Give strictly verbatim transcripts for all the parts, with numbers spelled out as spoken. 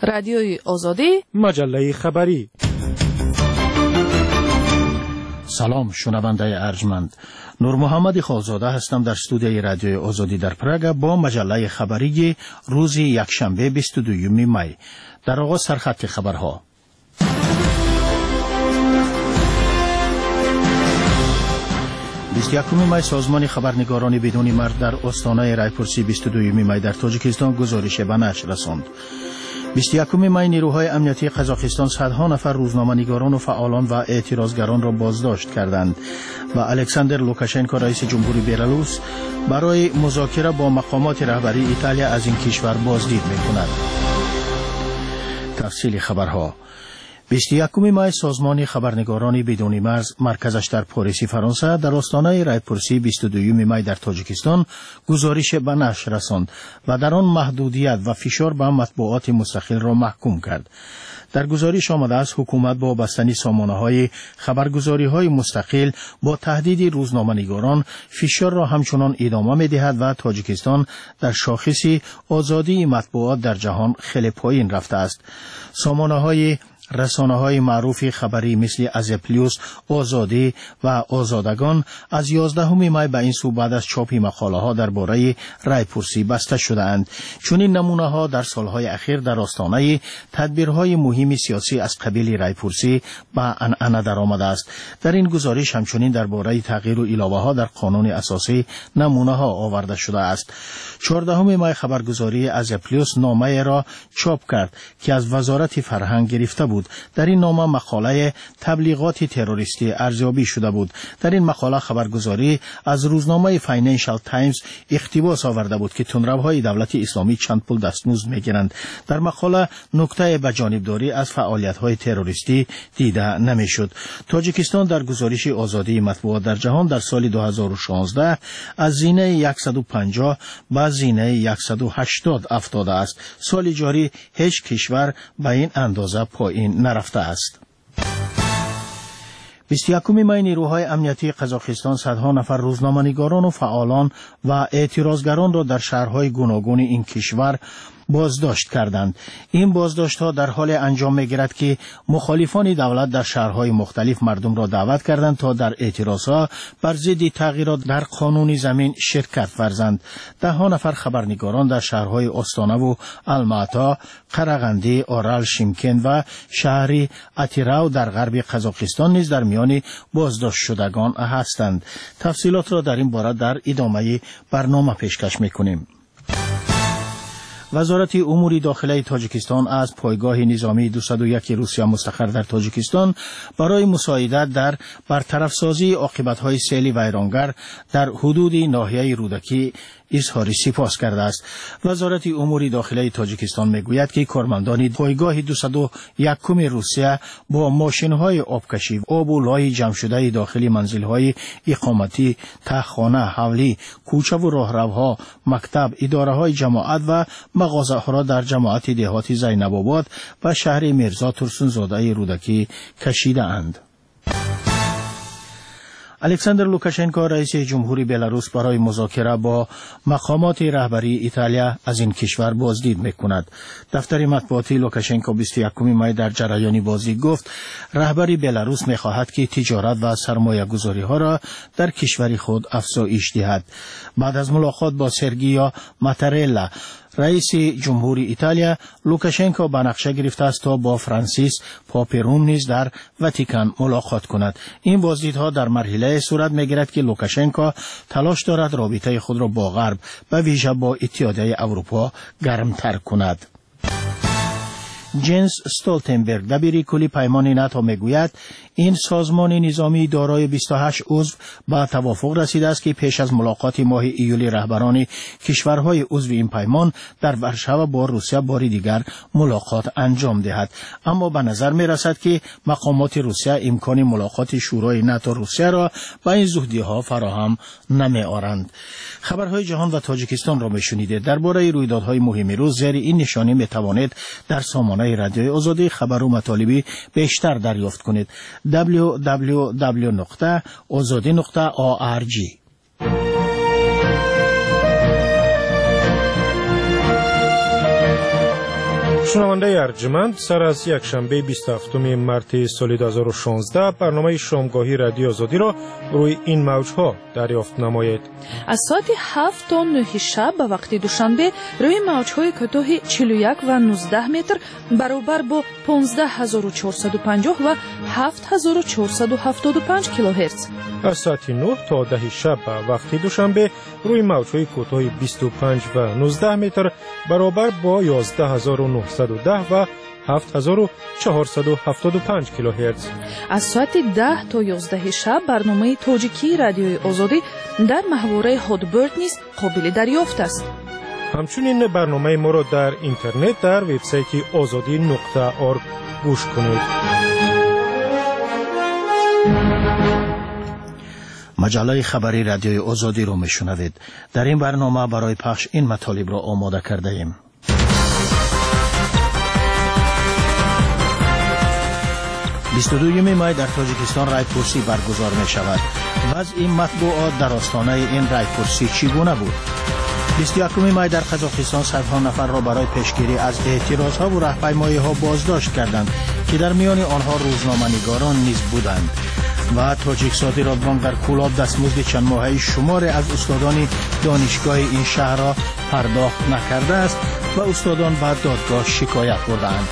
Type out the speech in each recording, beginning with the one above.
رادیوی آزادی، مجله خبری. سلام شنونده ارجمند، نور محمد خالزاده هستم در استودیوی رادیوی آزادی در پراگ با مجله خبری روز یکشنبه بیست و دوم می. در آغاز سرخط خبرها. بیست و یکم می سازمان خبرنگاران بدون مرد در آستانه رایپورسی بیست و دوم می در تاجیکستان گزارش به نشر رساند. بیست و یکم می نیروهای امنیتی قزاقستان صدها نفر روزنامه‌نگاران و فعالان و اعتراضگران را بازداشت کردند و الکساندر لوکاشنکو رئیس جمهوری بلاروس برای مذاکره با مقامات رهبری ایتالیا از این کشور بازدید می‌کند. تفصیل خبرها. بیست و یکم می سازمان خبرنگاران بدون مرز مرکزش در پاریس فرانسه در آستانه رایپورسی بیست و دوم می در تاجیکستان گزارش به نشر رساند و در آن محدودیت و فشار به مطبوعات مستقل را محکوم کرد. در گزارش آمده است حکومت با بستن سامانه‌های خبرگزاری‌های مستقل با تهدید روزنامه‌نگاران فشار را همچنان ادامه می‌دهد و تاجیکستان در شاخص آزادی مطبوعات در جهان خیلی پایین رفته است. سامانه‌های رسانه‌های معروف خبری مثل ازپلیوس، آزادی و آزادگان از یازدهم می به این سو بعد از چاپ مقاله‌ها درباره رایپورسی بسته شده‌اند. چون این نمونه‌ها در سالهای اخیر در آستانه تدبیرهای مهم سیاسی از قبیل رایپورسی به عنعنه درآمده است. در این گزارش همچنین درباره تغییر و علاوه‌ها در قانون اساسی نمونه‌ها آورده شده است. چهاردهم می خبرگزاری ازپلیوس نامه را چاپ کرد که از وزارت فرهنگ گرفته بود. در این نامه مقاله تبلیغات تروریستی ارزیابی شده بود. در این مقاله خبرگزاری از روزنامه فاینانشال تایمز اقتباس آورده بود که تندروهای دولت اسلامی چند پول دستمزد میگیرند. در مقاله نکته به جانبداری از فعالیت‌های تروریستی دیده نمیشد. تاجیکستان در گزارش آزادی مطبوعات در جهان در سال دو هزار و شانزده از زینه صد و پنجاه به زینه صد و هشتاد افتاده است. سال جاری هیچ کشور به این اندازه پایین نرفته است. بیست و یکم می نیروهای امنیتی قزاقستان صدها نفر روزنامه‌نگاران و فعالان و اعتراضگران را در شهرهای گوناگون این کشور بازداشت کردند. این بازداشت ها در حال انجام می گیرد که مخالفان دولت در شهرهای مختلف مردم را دعوت کردند تا در اعتراض ها بر ضد تغییرات در قانون زمین شرکت ورزند. ده ها نفر خبرنگاران در شهرهای آستانه و الماتا، قرغندی، آرال، شیمکن و شهر اتیراو در غرب قزاقستان نیز در میان بازداشت شدگان هستند. تفصیلات را در این باره در ادامه برنامه پیشکش می‌کنیم. وزارت امور داخلی تاجیکستان از پایگاه نظامی دویست و یک روسیه مستقر در تاجیکستان برای مساعدت در برطرف سازی عاقبت‌های سیل ویرانگر در حدود ناحیه رودکی اظهار سپاس کرده است. وزارت امور داخلی تاجیکستان میگوید که کارمندان پایگاه دویست و یک روسیه با ماشین‌های آبکشی، آب و لای جمع شده داخل منزل‌های اقامتی، تهخانه، حولی، کوچه و راهروها، مکتب، اداره‌های جماعت و مغازه‌ها را در جماعت دهات زینب آباد و شهر میرزا ترسونزاده رودکی کشیده اند. الکساندر لوکاشنکو رئیس جمهوری بلاروس برای مذاکره با مقامات رهبری ایتالیا از این کشور بازدید میکند. دفتر مطبوعاتی لوکاشنکو بیست و یکم می در جریان بازدید گفت رهبری بلاروس میخواهد که تجارت و سرمایه گذاری ها را در کشور خود افزایش دهد. بعد از ملاقات با سرگیو ماتارلا رئیس جمهوری ایتالیا، لوکاشنکو به نقشه گرفته است تا با فرانسیس پاپروم نیز در واتیکان ملاقات کند. این بازدیدها در مرحله صورت میگیرد که لوکاشنکو تلاش دارد رابطه خود را با غرب و ویژه با اتحادیه اروپا گرمتر کند. جنس استولتنبرگ دبیر کلی پیمان ناتو میگوید این سازمان نظامی دارای بیست و هشت عضو به توافق رسیده است که پیش از ملاقات ماه ایولی رهبران کشورهای عضو این پیمان در ورشو با روسیه باری دیگر ملاقات انجام دهد. اما به نظر می رسد که مقامات روسیه امکان ملاقات شورای ناتو روسیه را به این زودی ها فراهم نمی آورند. خبرهای جهان و تاجیکستان را می شنیدید. درباره رویدادهای مهم روز زیر این نشانی می توانید در سامانه رادیوی آزادی خبر و مطالبی بیشتر دریافت کنید. دبلیو دبلیو دبلیو نقطه آزادی نقطه او آر جی. شنونده ارجمند، سر از یک شنبه بیست و هفتم مارس سال دو هزار و شانزده برنامه شامگاهی رادیو آزادی را روی این موجها دریافت نمایید. از ساعت هفت تا نه شب به وقت دوشنبه روی موجهای کوتاه چهل و یک و نوزده متر برابر با پانزده هزار و چهارصد و پنجاه و هفت هزار و چهارصد و هفتاد و پنج کیلوهرتز. از ساعت نه تا ده شب به وقت دوشنبه روی موجهای کوتاه بیست و پنج و نوزده متر برابر با یازده هزار و نهصد و ده و هفت هزار و چهارصد و هفتاد و پنج کیلوهرتز. از ساعت ده تا یازده شب برنامه تاجیکی رادیوی آزادی در محوره هادبرد نیز قابل دریافت است. همچنین برنامه ما را در اینترنت در وبسایت آزادی نقطه org گوش کنید. مجله خبری رادیوی آزادی را میشنوید. در این برنامه برای پخش این مطالب را آماده کرده ایم. بیست و دوم می در تاجیکستان رایپرسی برگزار می شود. وضع مطبوعات در آستانه این رایپرسی چگونه بود؟ بیست و یکم می در قزاقستان صدها نفر را برای پیشگیری از اعتراضها و راهپیمایی‌ها بازداشت کردند که در میان آنها روزنامه‌نگاران نیز بودند. و تاجیک صادراتوان در کولاب دستمزد چند ماهه شماری از استادان دانشگاه این شهر را پرداخت نکرده است و استادان به دادگاه شکایت بردند.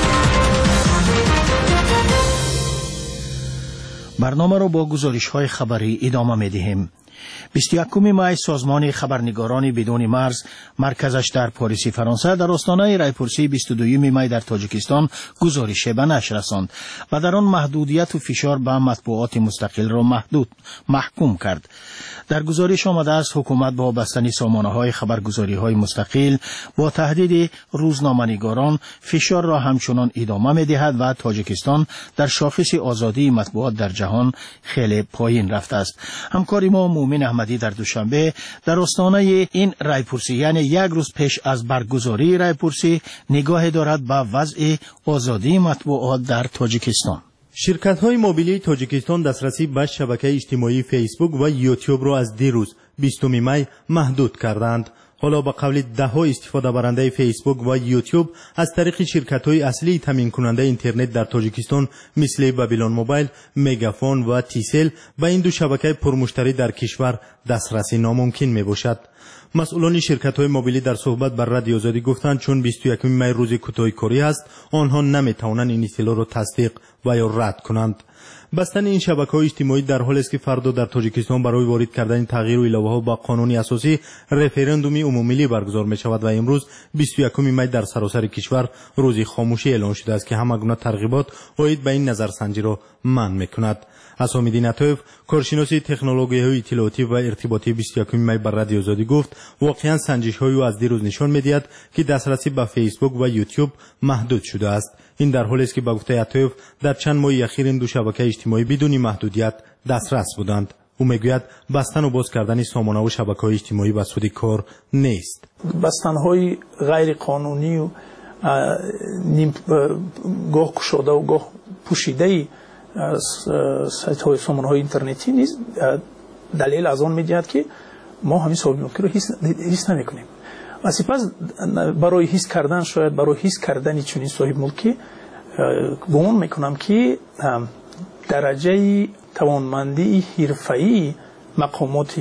برنامه را با گزارش‌های خبری ادامه می‌دهیم. بیست و یکم می سازمان خبرنگاران بدون مرز مرکزش در پاریس فرانسه در آستانه رایپرسی بیست و دوم می در تاجیکستان گزارش به نشر رساند و در آن محدودیت و فشار به مطبوعات مستقل را محدود محکوم کرد. در گزارش آمده است حکومت با بستن سامانه‌های خبرگزاری‌های مستقل با تهدید روزنامه‌نگاران فشار را همچنان ادامه می‌دهد و تاجیکستان در شاخص آزادی مطبوعات در جهان خیلی پایین رفته است. همکار ما مومن احمدی در دوشنبه در آستانه این رایپرسی یعنی یک روز پیش از برگزاری رایپرسی نگاه دارد به وضع آزادی مطبوعات در تاجیکستان. شرکت‌های موبیلی تاجیکستان دسترسی به شبکه اجتماعی فیسبوک و یوتیوب را از دیروز بیستم می محدود کردند. حالا با قول ده ها استفاده برنده فیسبوک و یوتیوب از طریق شرکت‌های اصلی تامین کننده اینترنت در تاجیکستان مثل بابیلون موبایل، مگافون و تیسل به این دو شبکه پرمشتری در کشور دسترسی ناممکن میباشد. مسئولان شرکت‌های موبیلی در صحبت بر رادیو آزادی گفتند چون بیست و یکم می روز کوتاه کاری است آنها نمیتوانند این اطلاع را تصدیق و یا رد کنند. بستن این شبکه‌های اجتماعی در حالی است که فردا در تاجیکستان برای وارد کردن تغییر و الهه‌ها با قانون اساسی رفراندوم عمومی برگزار می‌شود و امروز بیست و یکم می در سراسر کشور روز خاموشی اعلان شده است که همه گونه ترغیبات عاید به این نظرسنجی را منع می‌کند. حسام‌الدین عطایف کارشناس تکنولوژی‌های اطلاعاتی و ارتباطی بیست و یکم می بر رادیو آزادی گفت واقعاً سنجش‌های او از دیروز نشان می‌دهد که دسترسی به فیسبوک و یوتیوب محدود شده است. این در حالی است که به گفته عطایف در چند ماه اخیر این دو شبکه اجتماعی بدون محدودیت دسترس بودند. او میگوید بستن و باز کردن سامانه و شبکه‌های اجتماعی به سود کار نیست. بستن‌های غیر قانونی و نیم گاه گشوده و گاه پوشیده سایت‌های سامانه‌های اینترنتی نیست دلیل از آن می‌دهد که ما همین صاحب ملکی رو حس نمی‌کنیم. و سپس برای حس کردن شاید برای حس کردن چنین صاحب ملکی گمان میکنم که درجه توانمندی حرفه‌ای مقامات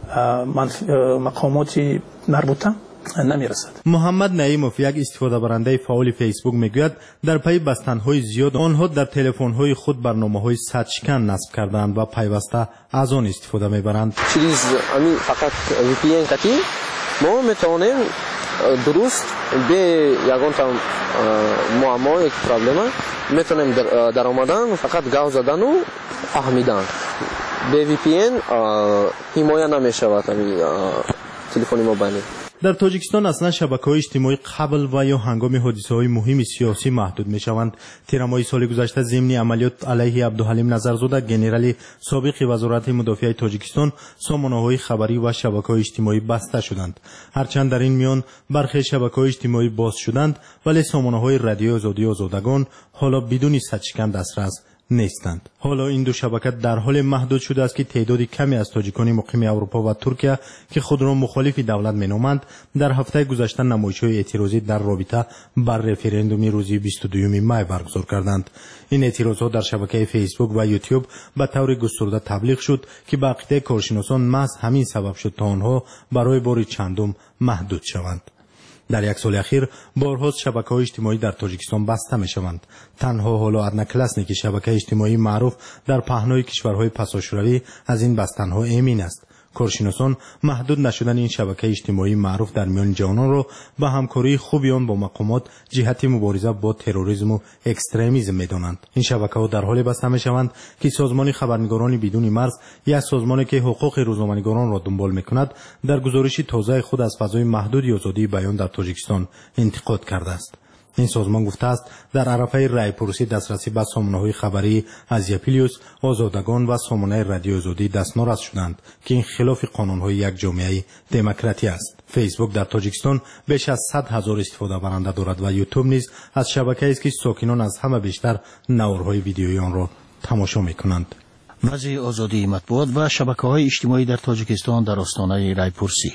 مقامات مربوطه نمیرسد. محمد نعیموف یک استفاده برنده فعال فیسبوک میگوید در پی بستن‌های زیاد آنها در تلفن‌های خود برنامه‌های سدشکن نصب کردند و پیوسته از آن استفاده میبرند. چیز همین فقط وی پی ان کتی ما میتونیم درست به یگان تا معما یک پرابلم میتونیم در, در آمدن فقط گاو زدن و فهمیدن. به وی پی ان حمایه نمیشود تلفن موبایلی. در تاجیکستان اصلا شبکه‌های اجتماعی قبل و یا هنگام حادثه‌های مهم سیاسی محدود می‌شوند. تیرمای سال گذشته ضمن عملیات علیه عبدالحلیم نظرزاده گنرال سابق وزارت مدافع تاجیکستان سامانه‌های خبری و شبکه‌های اجتماعی بسته شدند. هرچند در این میان برخی شبکه‌های اجتماعی باز شدند ولی سامانه‌های رادیو آزادی آزادگان حالا بدون سدشکن دسترس نیستند. حالا این دو شبکه در حال محدود شده است که تعدادی کمی از تاجیکان مقیم اروپا و ترکیه که خود را مخالف دولت مینامند در هفته گذشته نمایش‌های اعتراضی در رابطه بر رفراندوم روز بیست و دوم می برگزار کردند. این اعتراضات در شبکه فیسبوک و یوتیوب به طور گسترده تبلیغ شد که به عقیده کارشناسان محض همین سبب شد تا آنها برای بار چندم محدود شوند. در یک سال اخیر بارها شبکه‌های اجتماعی در تاجیکستان بسته می‌شوند. تنها حالا ادنا کلاسنیک شبکه اجتماعی معروف در پهنای کشورهای پساشوروی از این بستن‌ها امین است. کارشناسان محدود نشدن این شبکه اجتماعی معروف در میان جوانان را به همکاری خوبی آن با مقامات جهت مبارزه با تروریسم و اکستریمیسم می‌دانند. این شبکه‌ها در حال بسته می‌شوند که سازمان خبرنگاران بدون مرز، یک سازمانی که حقوق روزنامه‌نگاران را دنبال می‌کند، در گزارش تازه خود از فضای محدود آزادی بیان در تاجیکستان انتقاد کرده است. این سازمان گفته است در عرفه رایپرسی دسترسی به سامانه‌های خبری از یپیلیوس، آزادگان و سامانه رادیو آزادی دستنارس شدند که این خلاف قانون‌های یک جامعه دموکراتی است. فیسبوک در تاجیکستان بیش از صد هزار استفاده برنده دارد و یوتیوب نیز از شبکه‌ای است که ساکنان از همه بیشتر نوارهای ویدیویی آن را تماشا می‌کنند. وضع آزادی مطبوعات و شبکه‌های اجتماعی در تاجیکستان در آستانه رایپرسی.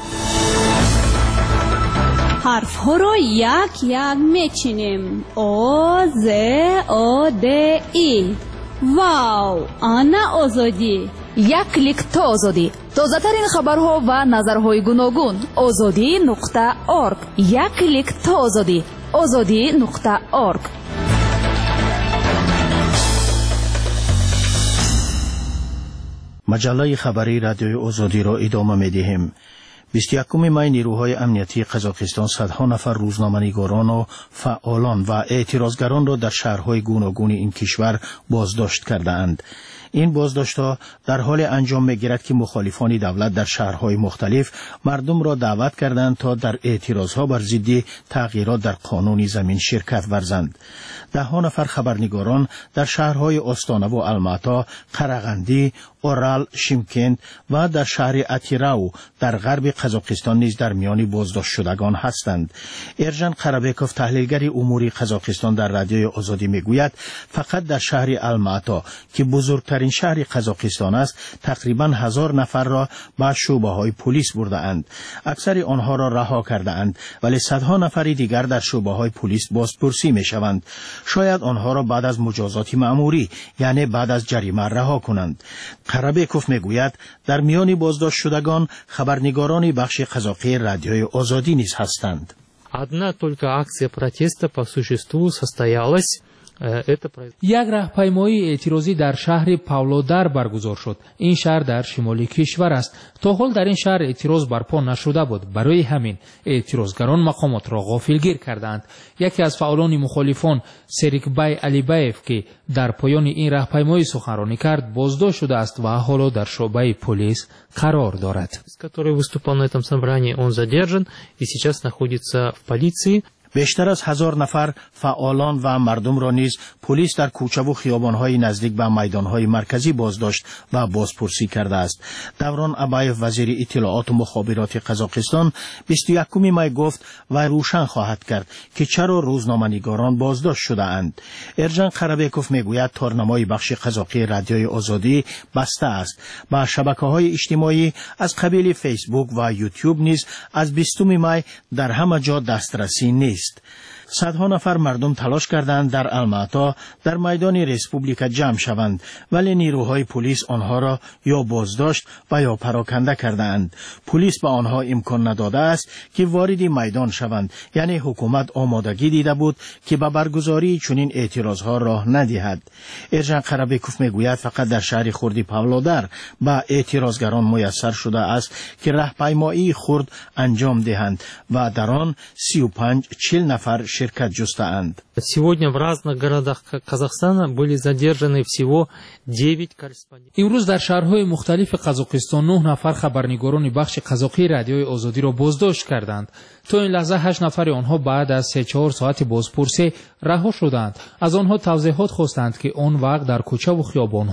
حرف ها رو یک یک میچینیم. او ز او د ای. واو، آنا آزادی. یک کلیک تا آزادی. تازه ترین خبرها و نظرهای گوناگون. آزادی نقطه ارگ. یک کلیک تا آزادی. آزادی نقطه ارگ. مجله خبری رادیوی آزادی را ادامه می‌دهیم. بیست و یکم می نیروهای امنیتی قزاقستان صدها نفر روزنامه‌نگاران و فعالان و اعتراضگران را در شهرهای گوناگون این کشور بازداشت کردند. این بازداشت‌ها در حال انجام می‌گیرد که مخالفان دولت در شهرهای مختلف مردم را دعوت کردند تا در اعتراضها بر ضد تغییرات در قانون زمین شرکت ورزند. ده ها نفر خبرنگاران در شهرهای آستانه و الماتا، قرغندی، اورال، شیمکند و در شهر اتیراو در غرب قزاقستان نیز در میان بازداشت شدگان هستند. ارژن قربیکوف تحلیلگر امور قزاقستان در رادیوی آزادی میگوید فقط در شهر الماتا که بزرگترین شهر قزاقستان است تقریبا هزار نفر را به شعبه های پلیس برده اند. اکثر آنها را رها کرده اند ولی صدها نفر دیگر در شعبه های پلیس بازپرسی می شوند. شاید آنها را بعد از مجازات مأموری یعنی بعد از جریمه رها کنند. قربیکوف میگوید در میان بازداشت شدگان خبرنگاران بخش قزاقی رادیوی آزادی نیز هستند. Одна только акция протеста по существу состоялась. یک راهپیمایی اعتراضی در شهر پاولودار برگزار شد. این شهر در شمالی کشور است. تا حال در این شهر اعتراض برپا نشده بود. برای همین اعتراضگران مقامات را غافلگیر کردند. یکی از فعالان مخالفان سریکبای علیبایف که در پایان این راهپیمایی سخنرانی کرد بازداشت شده است و حالا در شعبه پلیس قرار دارد. который выступал на этом собрании, он задержан и сейчас находится в полиции. بیشتر از هزار نفر فعالان و مردم را نیز پلیس در کوچه و خیابان‌های نزدیک به میدان‌های مرکزی بازداشت و بازپرسی کرده است. دوران ابایف وزیر اطلاعات و مخابرات قزاقستان بیست و یکم می گفت و روشن خواهد کرد که چرا روزنامه‌نگاران بازداشت شده اند. ارژن قربیکوف میگوید تارنمای بخش قزاقی رادیوی آزادی بسته است. با شبکه‌های اجتماعی از قبیل فیسبوک و یوتیوب نیز از بیستم می در همه جا دسترسی نیست. صدها نفر مردم تلاش کردند در الماتا در میدان رسپوبلیکا جمع شوند ولی نیروهای پلیس آنها را یا بازداشت و یا پراکنده کردند. پلیس به آنها امکان نداده است که وارد میدان شوند، یعنی حکومت آمادگی دیده بود که به برگزاری چنین اعتراضها راه ندهد. ارژن قربیکوف میگوید فقط در شهر خرد پاولودار به اعتراضگران میسر شده است که راهپیمایی خرد انجام دهند و در آن سی و پنج چهل نفر شرکت جستند. Сегодня в разных городах Казахстана были задержаны всего девять корреспондентов. امروز در شهرهای مختلف قزاقستان نه نفر خبرنگاران بخش قزاقی رادیوی آزادی را بازداشت کردند. تا این لحظه هشت نفر آنها بعد از سه چهار ساعت بازپرسی رها شدند. از آنها توضیحات خواستند که آن وقت در کوچه و خیابانها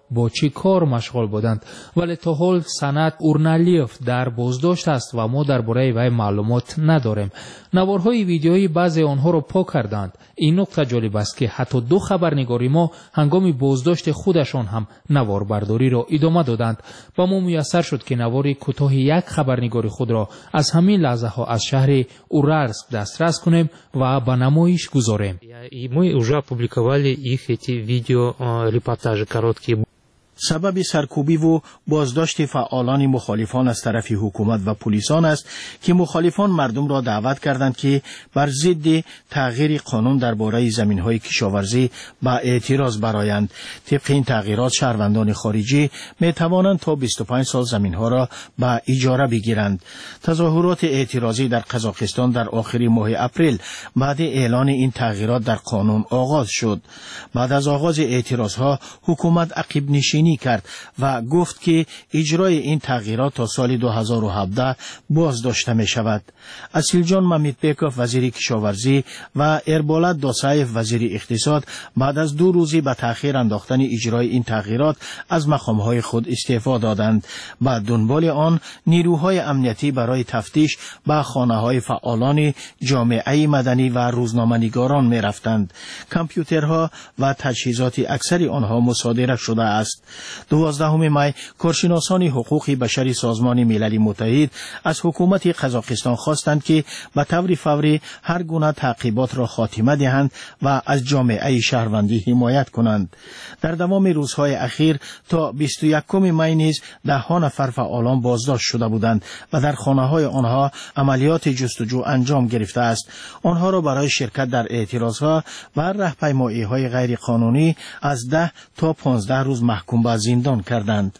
با چی کار مشغول بودند، ولی تا حال سند اورنالیف در بازداشت است و ما درباره وی معلومات نداریم. نوارهای ویدیویی بعضی آنها را پاک کردند. این نکته جالب است که حتی دو خبرنگاری ما هنگام بازداشت خودشان هم نوار برداری را ادامه دادند. با ما میسر شد که نوار کوتاه یک خبرنگاری خود را از همین لحظه ها از شهر Уральск دسترس کنیم و به نمایش گذاریم. И мы уже опубликовали их эти видео репортажи короткие. سبب سرکوبی و بازداشت فعالان مخالفان از طرف حکومت و پلیسان است که مخالفان مردم را دعوت کردند که بر ضد تغییر قانون درباره زمین‌های کشاورزی با اعتراض برآیند. طبق این تغییرات شهروندان خارجی می توانند تا بیست و پنج سال زمین‌ها را به اجاره بگیرند. تظاهرات اعتراضی در قزاقستان در آخر ماه اپریل بعد اعلان این تغییرات در قانون آغاز شد. بعد از آغاز اعتراضها حکومت عقب نشینی کرد و گفت که اجرای این تغییرات تا سال دو هزار و هفده باز داشته می شود. اسیلجان مامیتبکوف وزیر کشاورزی و اربولت داسایف وزیر اقتصاد بعد از دو روزی به تأخیر انداختن اجرای این تغییرات از مقامهای خود استعفا دادند. بعد دنبال آن نیروهای امنیتی برای تفتیش به خانه‌های فعالان جامعه مدنی و روزنامه‌نگاران می رفتند. کامپیوترها و تجهیزات اکثر آنها مصادره شده است. دوازدهم می کارشناسان حقوق بشری سازمان ملل متحد از حکومت قزاقستان خواستند که به طور فوری هر گونه تعقیبات را خاتمه دهند و از جامعه شهروندی حمایت کنند. در دوام روزهای اخیر تا بیست و یکم می نیز ده ها نفر فعالان بازداشت شده بودند و در خانه‌های آنها عملیات جستجو انجام گرفته است. آنها را برای شرکت در اعتراضها و راهپیمایی‌های غیر قانونی از ده تا پانزده روز محکوم به زندان کردند.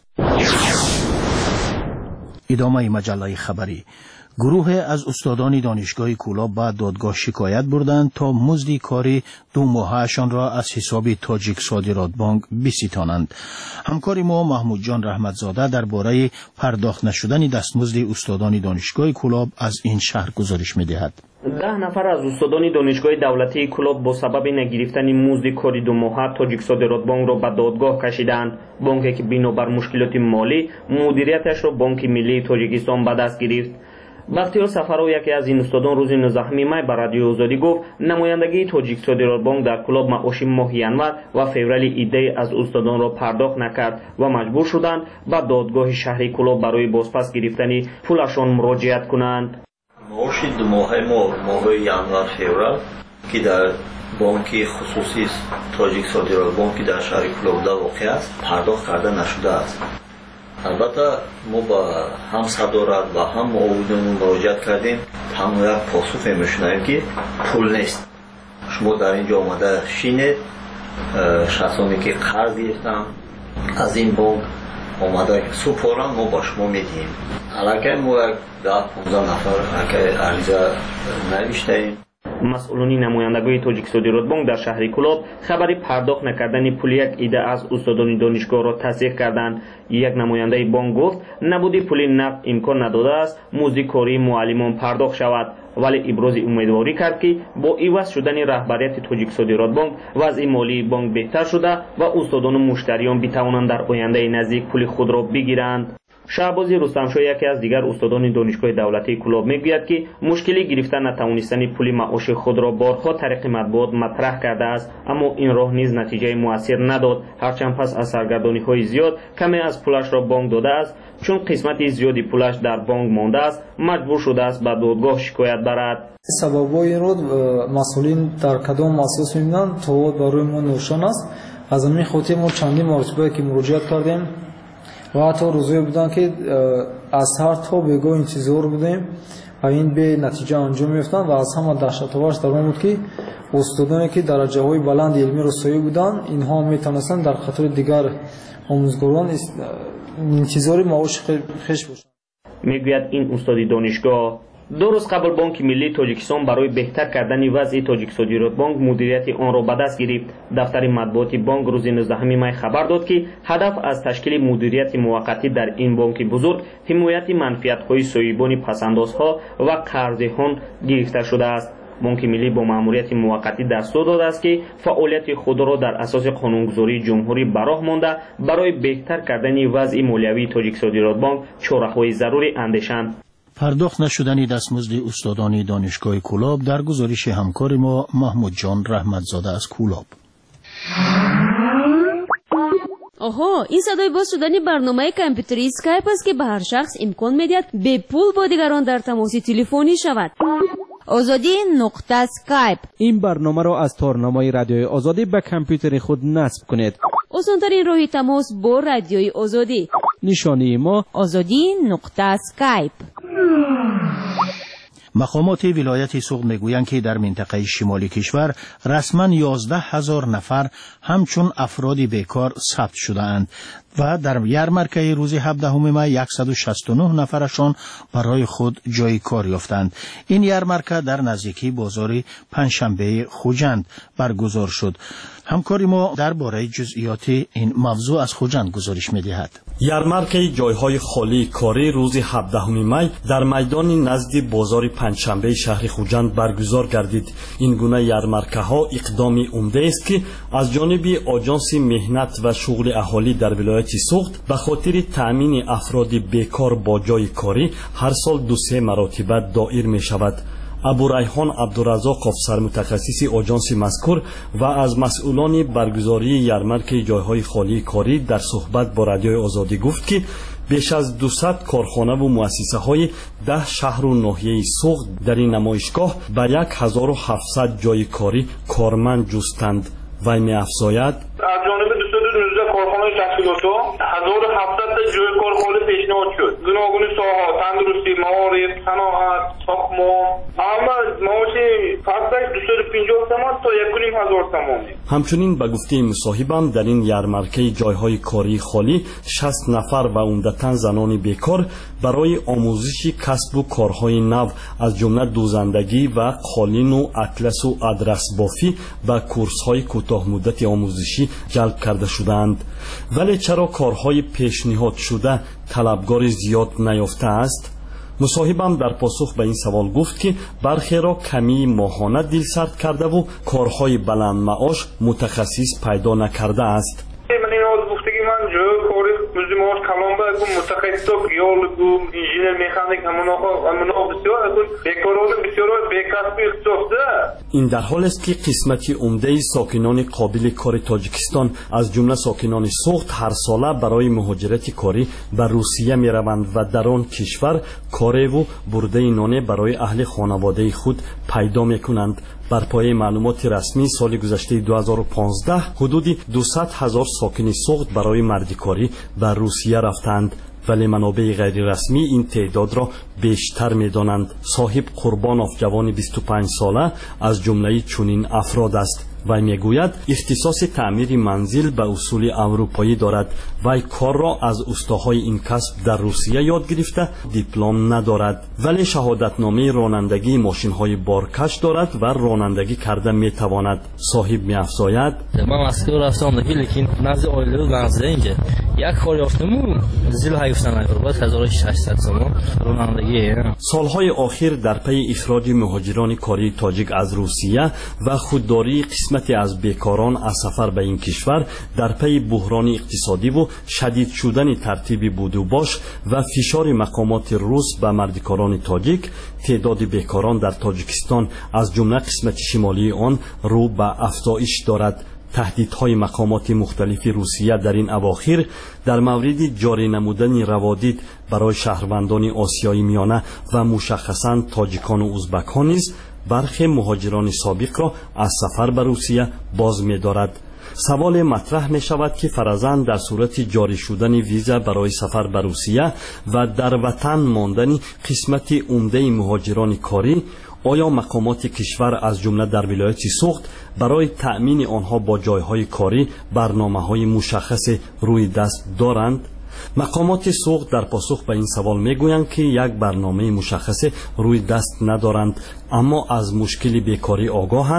ادامه مجله خبری. گروه از استادان دانشگاه کولاب به دادگاه شکایت بردند تا مزد کاری دو ماهه‌شان را از حساب تاجیک صادرات بانک بستانند. همکار ما محمود جان رحمتزاده درباره پرداخت نشدن دستمزد استادان دانشگاه کولاب از این شهر گزارش می‌دهد. ده نفر از استادان دانشگاه دولتی کولاب با سبب نگرفتن مزد کاری دو ماهه تاجیک صادرات بانک را به دادگاه کشیدند. بانکی که بنابر مشکلات مالی مدیریتش را بانک ملی تاجیکستان به دست گرفت. بختیار سفرو یکی از این استادان روز نوزدهم می بر رادیو آزادی گفت نمایندگی تاجیک صادرات بانک در کولاب معاش ماه ینور و فوریه ایده از استادان را پرداخت نکرد و مجبور شدند به دادگاه شهری کولاب برای بازپس گرفتن پولشان مراجعت کنند. معاش دو ماهه ما ماه ینور فوریه که در بانک خصوصی تاجیک صادرات بانک در شهر کولاب واقع است پرداخت کرده نشده است. البته ما با هم صدارت و هم معاونین مراجعت کردیم، تمام یک پاسخ میشنویم که پول نیست. شما در اینجا آمده شینید، شخصانی که قرض گرفتن از این بانک آمده سپارن ما با شما میدیم. علاقه ما یک ده پانزده نفر که عریضه نوشتیم. مسئولان نمایندگی تاجیک صادرات بانک در شهر کولاب خبری پرداخت نکردن پول یک ایده از استادان دانشگاه را تصدیق کردند. یک نماینده بانک گفت نبودی پول نقد امکان نداده است مزد کاری معلمان پرداخت شود، ولی ابراز امیدواری کرد که با عوض شدن رهبریت تاجیک صادرات بانک وضع مالی بانک بهتر شده و استادان و مشتریان بتوانند در آینده نزدیک پول خود را بگیرند. شهباز رستمشاه یکی از دیگر استادان دانشگاه دولتی کولاب میگوید که مشکلی گرفتن نتوانستن پول معاش خود را بارها طریق مطبوعات مطرح کرده است، اما این راه نیز نتیجه موثر نداد. هرچند پس از سرگردانی‌های زیاد کمی از پولش را بانک داده است، چون قسمتی زیادی پولش در بانک مانده است مجبور شده است به دادگاه شکایت برد. سببای این رو مسئولین در کدام اساس می‌بینند تا برای ما نوشان است. از همین خاطر ما چندین مرتبه که مراجعت کردیم و حتی روزایی بودن که از هر تا بگاه انتظار بودیم و این به نتیجه انجام میفتن و از همه دهشت‌آورش در آن بود که استادانی که درجه های بلند علمی رسایی بودن اینها میتونستن در خاطر دیگر آموزگاران انتظار معاش خیش باشند. میگوید این استاد دانشگاه دو روز قبل بانک ملی تاجیکستان برای بهتر کردن وضع تاجیک صادرات بانک مدیریت آن را به دست گرفت. دفتر مطبوعاتی بانک روز نوزدهم می خبر داد که هدف از تشکیل مدیریت موقتی در این بانک بزرگ حمایت منفعت‌های صاحبان پس‌اندازها و قرضه‌ها گرفته شده است. بانک ملی با مأموریت موقتی دستور داده است که فعالیت خود را در اساس قانونگذاری جمهوری براه مانده برای بهتر کردن وضع مالیوی تاجیک صادرات بانک چاره‌های ضروری اندیشند. پرداخت نشدن دستمزد استادان دانشگاه کولاب در گزارش همکار ما محمود جان رحمتزاده از کولاب. آها، این صدای باز شدن برنامه کامپیوتری اسکایپ است که به هر شخص امکان می‌دهد به پول با دیگران در تماس تلفنی شود. آزادی نقطه اسکایپ. این برنامه را از تارنامه رادیوی آزادی به کامپیوتر خود نصب کنید. آسان‌ترین راه تماس با رادیوی آزادی. نشانی ما آزادی نقطه اسکایپ. مقامات ولایت سوغد میگویند که در منطقه شمالی کشور رسما یازده هزار نفر همچون افراد بیکار ثبت شده‌اند و در یارمرکه روز هفدهم می صد و شصت و نه نفرشان برای خود جای کار یافتند. این یارمرکه در نزدیکی بازار پنجشنبه خوجند برگزار شد. همکاری ما درباره جزئیات این موضوع از خوجند گزارش می‌دهد. یارمرکه جایهای خالی کاری روز هفدهم می در میدان نزد بازار پنجشنبه شهر خوجند برگزار گردید. این گونه یارمرکه‌ها اقدامی عمده است که از جانب آژانس مهنت و شغل اهالی در ولایت سوغد به خاطر تأمین افراد بیکار با جای کاری هر سال دو سه مرتبه دایر می شود. ابوریحان عبدالرزاق افسر متخصص آژانس مذکور و از مسئولان برگزاری یارمرک جایهای خالی کاری در صحبت با رادیوی آزادی گفت که بیش از دویست کارخانه و مؤسسه های ده شهر و ناحیه سوغد در این نمایشگاه به یک هزار و هفتصد جای کاری کارمند جستند. وی می افزاید از جانب دویست و نوزده کارخانه تشکیلات هزار و هفتصد جای کار خالی پیشنهاد شد. گوناگون ساحات تندرستی، معارف، صنعت، ساختمان، اما معاش فقط دویست و پنجاه تومان تا یک و نیم هزار تومانی. همچنین به گفته مصاحبم در این یارمرکه جایهای کاری خالی شصت نفر و عمدتاً زنان بیکار برای آموزش کسب و کارهای نو از جمله دوزندگی و قالین و اطلس و ادرس بافی و کورس‌های کوتاه مدت آموزشی جلب کرده شدند. ولی چرا کارهای پیشنهاد شده طلبگار زیاد نیافته است؟ مصاحبم در پاسخ به این سوال گفت که برخی را کمی ماهانه دل سرد کرده و کارهای بلند معاش متخصص پیدا نکرده است. من این آز گفتگی من جای کاری مزدی معاش کلام بگم متخصص گیولوگ انجینر مکانیک همون آقا بسیار بیکاران بسیار بیکسب اختصاص. این در حال است که قسمتی عمده ساکنان قابل کار تاجیکستان از جمله ساکنان سوغد هر ساله برای مهاجرت کاری به روسیه می روند و در آن کشور کار و برده نان برای اهل خانواده خود پیدا می کنند. بر پایه معلومات رسمی سال گذشته دو هزار و پانزده حدود دویست هزار ساکن سوغد برای مردکاری به روسیه رفتند، ولی منابع غیر رسمی این تعداد را بیشتر می دانند. صاحب قربانوف جوان بیست و پنج ساله از جمله چنین افراد است. وی میگوید اختصاص تعمیر منزل به اصول اروپایی دارد. وی کار را از استاهای این کسب در روسیه یاد گرفته، دیپلم ندارد، ولی شهادتنامه رانندگی ماشین‌های بارکش دارد و رانندگی کرده میتواند. صاحب می‌افزاید من مسکو رفتم لیکن نزد اویل و نزد اینجا یک کار یافتم زیل هایفتن اگر هزار و ششصد تومان رانندگی. سالهای آخر در پی اخراج مهاجران کاری تاجیک از روسیه و خودداری قسمتی از بیکاران از سفر به این کشور در پی بحران اقتصادی و شدید شدن ترتیب بود و باش و فشار مقامات روس به مردکاران تاجیک، تعداد بیکاران در تاجیکستان از جمله قسمت شمالی آن رو به افزایش دارد. تهدیدهای مقامات مختلف روسیه در این اواخر در مورد جاری نمودن روادید برای شهروندان آسیای میانه و مشخصاً تاجیکان و ازبکان نیز برخی مهاجران سابق را از سفر به روسیه باز می دارد. سوال مطرح می شود که فرضاً در صورت جاری شدن ویزا برای سفر به روسیه و در وطن ماندن قسمت عمده مهاجران کاری، آیا مقامات کشور از جمله در ولایت سوغد برای تأمین آنها با جایهای کاری برنامه‌های مشخص روی دست دارند؟ مقامات سوغد در پاسخ به این سوال میگویند که یک برنامه مشخص روی دست ندارند، اما از مشکل بیکاری آگاهند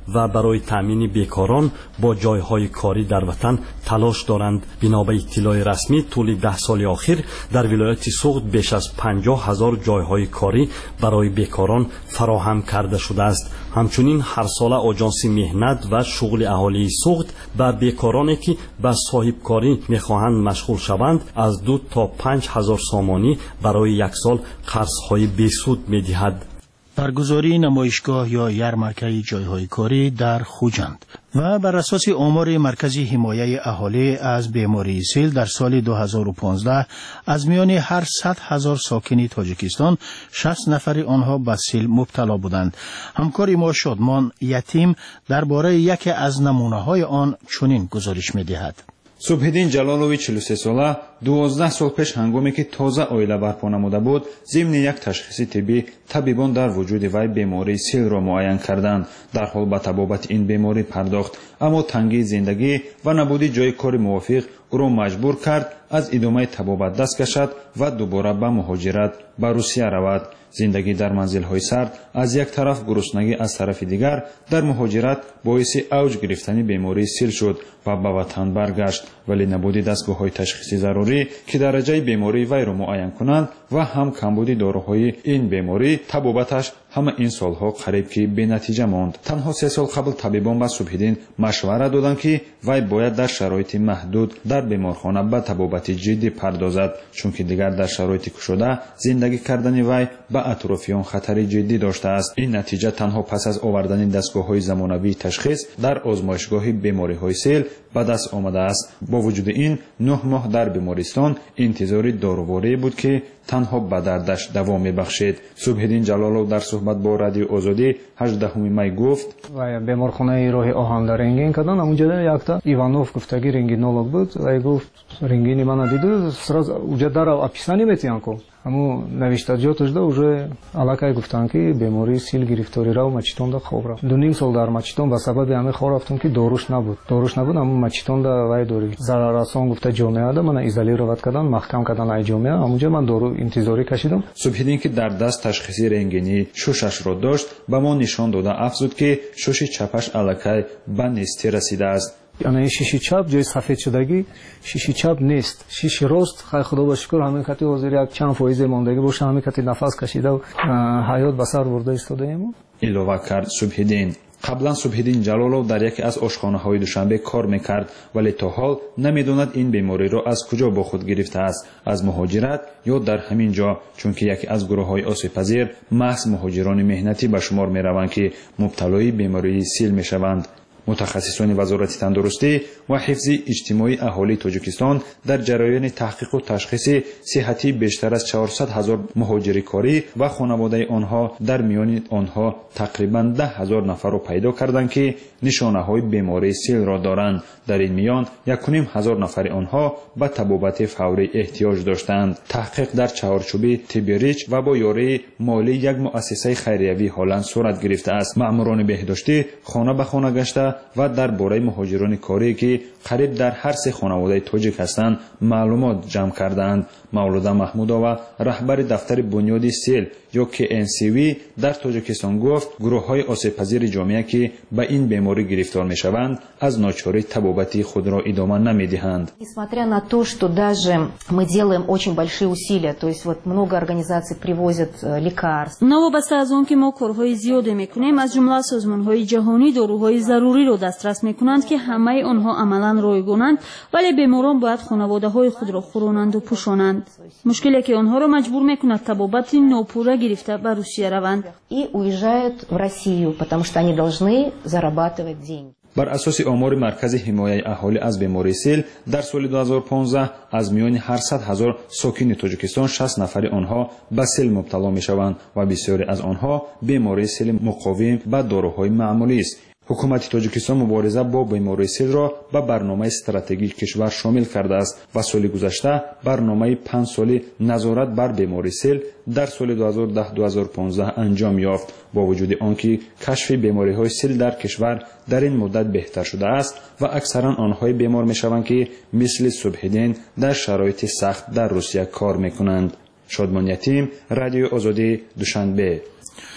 و برای تامین بیکاران با جایهای کاری در وطن تلاش دارند. بنا به اطلاع رسمی طول ده سال اخیر در ولایت سوخت بیش از پنجاه هزار جایهای کاری برای بیکاران فراهم کرده شده است. همچنین هر سال آژانس مهنت و شغل اهالی سوخت به بیکارانی که به صاحب کاری میخواهند مشغول شوند از دو تا پنج هزار سامانی برای یک سال قرضهای بیسود میدهد. برگزاری نمایشگاه یا یرمرکه جایهای کاری در خوجند و بر اساس آمار مرکز حمایه اهالی از بیماری سیل در سال دو هزار و پانزده از میان هر صد هزار ساکن تاجیکستان شصت نفر آنها به سیل مبتلا بودند. همکار ما شادمان یتیم درباره یکی از نمونه‌های آن چنین گزارش می‌دهد. سبحیدین جلالوی چهل و سه ساله دوازده سال پیش هنگامی که تازه عائله برپا نموده بود ضمن یک تشخیص طبی طبیبان در وجود وی بیماری سیل را معاین کردند. در حال به طبابت این بیماری پرداخت، اما تنگی زندگی و نبودی جای کار موافق او را مجبور کرد از ادامه طبابت دست کشد و دوباره به مهاجرت به روسیه رود. زندگی در منزل‌های سرد از یک طرف، گرسنگی از طرف دیگر در مهاجرت باعث اوج گرفتن بیماری سیل شد و به وطن برگشت، ولی نبودی دستگاه‌های تشخیصی ضروری که درجه بیماری وی را معاین کنند و هم کمبودی داروهای این بیماری طبابتش همه این سالها قریب که بی نتیجه ماند. تنها سه سال قبل طبیبان به سبحیدین مشوره دادند که وی باید در شرایط محدود در بیمارخانه به طبابت جدی پردازد، چون که دیگر در شرایط کشوده زندگی کردن وی به اطرافیان خطری جدی داشته است. این نتیجه تنها پس از آوردن دستگاه‌های زمانوی تشخیص در آزمایشگاه بیماری‌های سیل به دست آمده است. با وجود این نه ماه در بیمارستان انتظاری داروواری بود که تنها به دردش دوام می‌بخشید. سبحیدین جلالو در صحبت با رادیو آزادی هجدهم می گفت و بیمارخانه راه آهن در رنگین کردن. اونجا یک تا ایوانوف گفتگی رنگینولوگ بود و گفت رنگینی من دیدو сразу اونجا در описание метиан ко همو نوشتاجاتش دا уже алакай گفتن که بیماری سیل گرفتاری را و مچتون دا خواب را دو نیم سال در مچتون به سبب همه خواب رفتم که داروش نبود داروش نبود اما مچتون دا وای داری ضرررسان گفته جامعه دا من ایزولیرovat کردن محکم کردن ای جامعه. اونجا من دارو انتظاری کشیدم. سبحیدین که در دست تشخیصی رنگینی شوشش را داشت به ما نشان داده افزود که شوش چپش алакай به نیستی رسیده است. یعنی شیشه چپ جای سفید شدگی شیشه چپ نیست، شیشه راست خیر خدا با شکر همین کتی حاضر یک چند فایز ماندگی باشه، همین کتی نفس کشیده و حیات به سر برده ایستاده ایم. ایلوه کرد سبحیدین. قبلا سبحیدین جلالو در یکی از آشخانه‌های دوشنبه کار میکرد، ولی تا حال نمیدوند این بیماری را از کجا با خود گرفته است، از مهاجرت یا در همین جا، چون که یکی از گروه‌های آسیب‌پذیر محض مهاجران مهنتی به شمار میروند که مبتلای بیماری سیل میشوند. متخصصان وزارت تندرستی و حفظ اجتماعی اهالی تاجیکستان در جریان تحقیق و تشخیص صحتی بیشتر از چهارصد هزار مهاجر کاری و خانواده آنها در میان آنها تقریبا ده هزار نفر را پیدا کردند که نشانه‌های بیماری سیل را دارند. در این میان یک و نیم هزار نفر آنها به طبابت فوری احتیاج داشتند. تحقیق در چهارچوب تیبریچ و با یاری مالی یک مؤسسه خیریوی هلند صورت گرفته است. مأموران بهداشتی خانه به خانه گشته و درباره مهاجران کاری که قریب در هر سه خانواده تاجیک هستند معلومات جمع کردند. مولوده محمودова رهبر دفتر بنیاد سیل یا کی ان سی وی در تاجیکستان گفت گروه‌های آسیب‌پذیر جامعه که به این بیماری گرفتار می‌شوند از ناچاری طبابتی خود را ادامه نمی‌دهند. Несмотря на то, что даже мы делаем очень большие усилия, то есть вот много организаций привозят лекарства. новобаста аз он ки мо корҳои зиёде мекунем, аз ҷумла созмонҳои ҷаҳонӣ доруҳои заруриро дастрас мекунанд ки ҳамаи онҳо амалан ройгонанд, вале беморон бояд хонаводаҳои худро хӯронанду пӯшонанд. мушкиле ки онҳоро маҷбур мекунад табобати нопурра гирифта ба русия раванд. И уезжают в Россию, потому что они должны зарабатывать деньги. بر اساس آمار مرکز حمایه اهالی از بیماری سیل در سال دو هزار و پانزده از میان هر صد هزار ساکن تاجیکستان شصت نفر آنها به سیل مبتلا میشوند و بسیاری از آنها بیماری سیل مقاوم به داروهای معمولی است. حکومت تاجیکستان مبارزه با بیماری سیل را به برنامه استراتژیک کشور شامل کرده است و سال گذشته برنامه پنج ساله نظارت بر بیماری سیل در سال دو هزار و ده تا دو هزار و پانزده انجام یافت. با وجود آنکه کشف بیماری‌های سیل در کشور در این مدت بهتر شده است و اکثرا آنهای بیمار میشوند که مثل سبحیدین در شرایط سخت در روسیه کار میکنند. شادمان یتیم، رادیو آزادی، دوشنبه.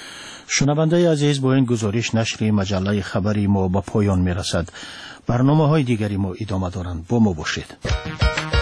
شنونده عزیز، با این گزارش نشر مجله خبری ما به پایان می رسد. برنامه های دیگری ما ادامه دارند. با ما باشید.